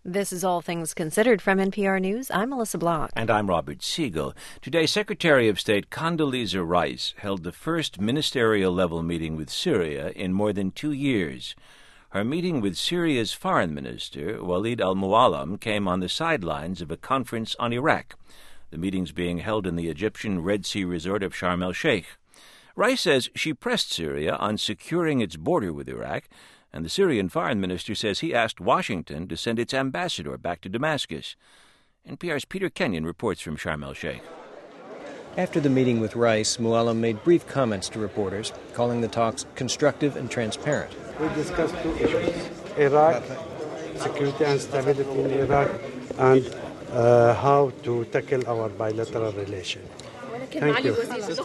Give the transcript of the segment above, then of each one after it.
This is All Things Considered from NPR News. I'm Melissa Block. And I'm Robert Siegel. Today, Secretary of State Condoleezza Rice held the first ministerial-level meeting with Syria in more than 2 years. Her meeting with Syria's foreign minister, Walid al-Muallim, came on the sidelines of a conference on Iraq. The meeting's being held in the Egyptian Red Sea resort of Sharm el-Sheikh. Rice says she pressed Syria on securing its border with Iraq, and the Syrian foreign minister says he asked Washington to send its ambassador back to Damascus. NPR's Peter Kenyon reports from Sharm el-Sheikh. After the meeting with Rice, Muallim made brief comments to reporters, calling the talks constructive and transparent. We discussed 2 issues: Iraq, security and stability in Iraq, and how to tackle our bilateral relation. Thank you.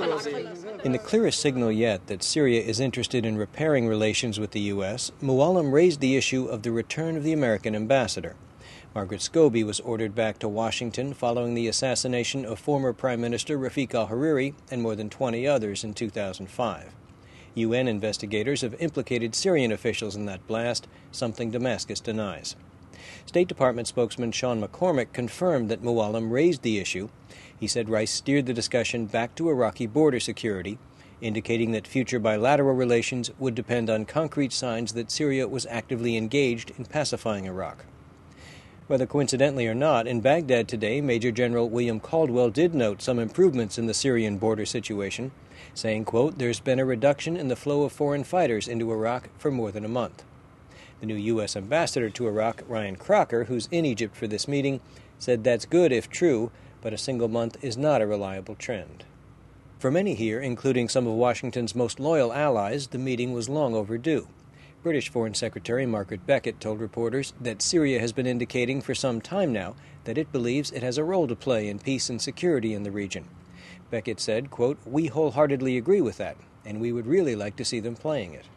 In the clearest signal yet that Syria is interested in repairing relations with the U.S., Muallim raised the issue of the return of the American ambassador. Margaret Scobie was ordered back to Washington following the assassination of former Prime Minister Rafiq al-Hariri and more than 20 others in 2005. UN investigators have implicated Syrian officials in that blast, something Damascus denies. State Department spokesman Sean McCormick confirmed that Muallim raised the issue. He said Rice steered the discussion back to Iraqi border security, indicating that future bilateral relations would depend on concrete signs that Syria was actively engaged in pacifying Iraq. Whether coincidentally or not, in Baghdad today, Major General William Caldwell did note some improvements in the Syrian border situation, saying, quote, "There's been a reduction in the flow of foreign fighters into Iraq for more than a month." The new U.S. ambassador to Iraq, Ryan Crocker, who's in Egypt for this meeting, said that's good if true, but a single month is not a reliable trend. For many here, including some of Washington's most loyal allies, the meeting was long overdue. British Foreign Secretary Margaret Beckett told reporters that Syria has been indicating for some time now that it believes it has a role to play in peace and security in the region. Beckett said, quote, "We wholeheartedly agree with that, and we would really like to see them playing it."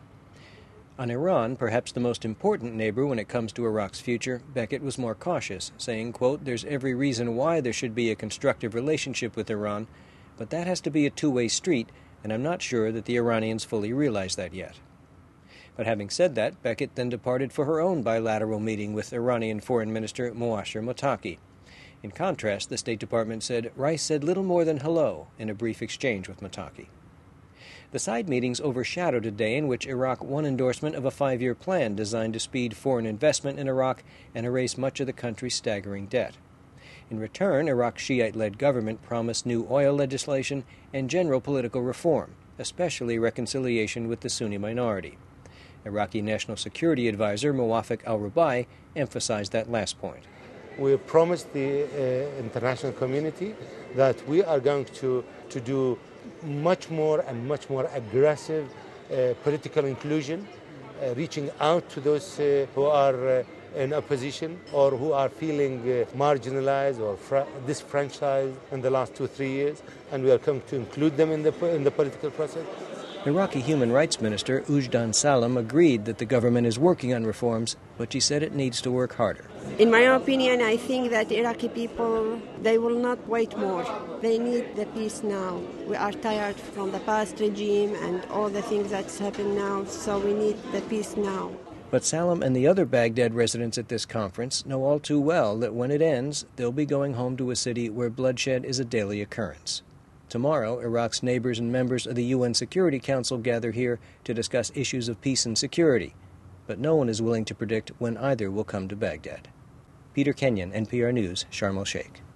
On Iran, perhaps the most important neighbor when it comes to Iraq's future, Beckett was more cautious, saying, quote, "There's every reason why there should be a constructive relationship with Iran, but that has to be a two-way street, and I'm not sure that the Iranians fully realize that yet." But having said that, Beckett then departed for her own bilateral meeting with Iranian Foreign Minister Mouasher Mottaki. In contrast, the State Department said Rice said little more than hello in a brief exchange with Mottaki. The side meetings overshadowed a day in which Iraq won endorsement of a 5-year plan designed to speed foreign investment in Iraq and erase much of the country's staggering debt. In return, Iraq's Shiite-led government promised new oil legislation and general political reform, especially reconciliation with the Sunni minority. Iraqi National Security Advisor Muwafiq al-Rubai emphasized that last point. We promised the international community that we are going to do much more and much more aggressive political inclusion, reaching out to those who are in opposition or who are feeling marginalized or disfranchised in the last 2-3 years, and we are going to include them in the political process. Iraqi Human Rights Minister Ujdan Salam agreed that the government is working on reforms, but she said it needs to work harder. In my opinion, I think that Iraqi people, they will not wait more. They need the peace now. We are tired from the past regime and all the things that's happened now, so we need the peace now. But Salam and the other Baghdad residents at this conference know all too well that when it ends, they'll be going home to a city where bloodshed is a daily occurrence. Tomorrow, Iraq's neighbors and members of the UN Security Council gather here to discuss issues of peace and security, but no one is willing to predict when either will come to Baghdad. Peter Kenyon, NPR News, Sharm el-Sheikh.